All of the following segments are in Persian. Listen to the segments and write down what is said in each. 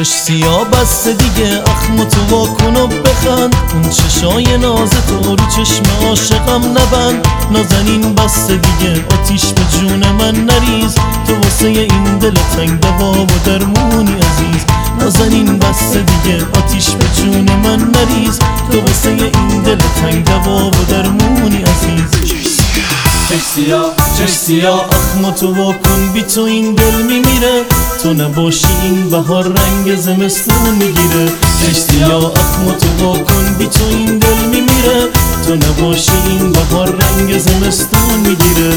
چش سیاه بس دیگه اخمتو واکن و بخند، اون چشای ناز تو رو چشم عاشقم نبند. نازنین بس دیگه آتیش به جون من نریز، تو واسه این دل تنگ دوا و درمونی عزیز. نازنین بس دیگه آتیش به جون من نریز، تو واسه این دل تنگ دوا و درمونی عزیز. چش سیاه اخمتو واکن بی تو این دل میمیره، تو نباشی این بهار رنگ زمستون میگیره. چش سیاه اخمتو واکن بی تو این دل میمیره، تو نباشی این بهار رنگ زمستون میگیره.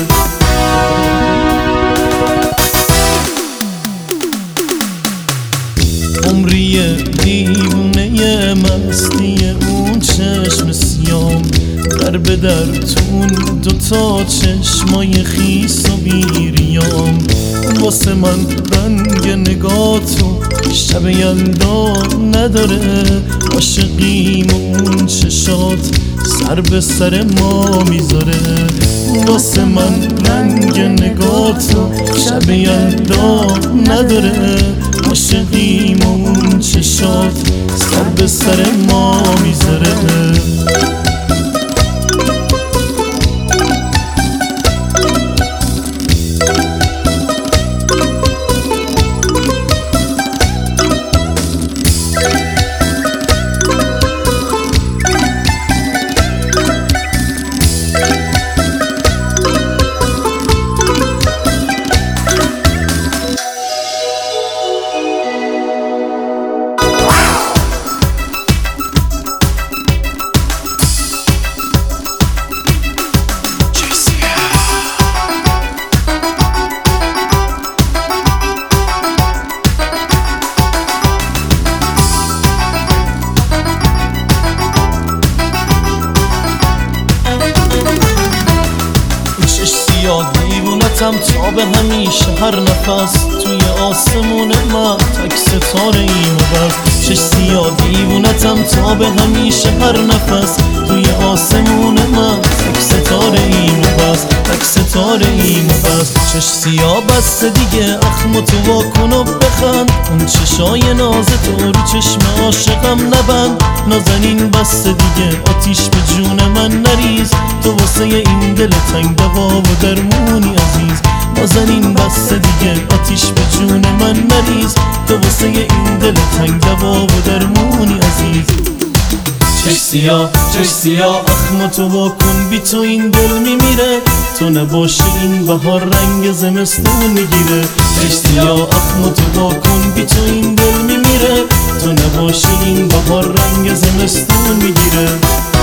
عمریه دیوونه مستی اون چشم سیام، در به در تون دوتا چشمای خیس و بیریام. واسه من رنگ نگاتو شب یلدا نداره، عاشقیم اون چشات سر به سر ما میذاره. واسه من رنگ نگاتو شب یلدا نداره، عاشقیم اون چشات سر به سر ما میذاره. دیوونتم تا به همیشه هر نفس توی آسمون من تک ستاره ایم و بس. چش سیاه دیوونتم تا به همیشه هر نفس توی آسمون من تک ستاره ایم و بس، تک ستاره ایم و بس. چش سیاه بس دیگه اخمتو واکن و بخند، اون چشای ناز تو رو چشم عاشقم نبند. نازنین بس دیگه آتیش به جون من نریز، تو واسه این دل تنگ دوا و درمونی عزیز. نازنین بس دیگه آتیش به جون من نریز، تو واسه این دل تنگ دوا و درمونی عزیز. چش سیاه اخمتو واکن بی تو این دل میمیره، تو نباشی این بهار رنگ زمستون میگیره. چش سیاه اخمتو واکن بی تو این دل میمیره، تو نباشی این بهار رنگ زمستون میگیره.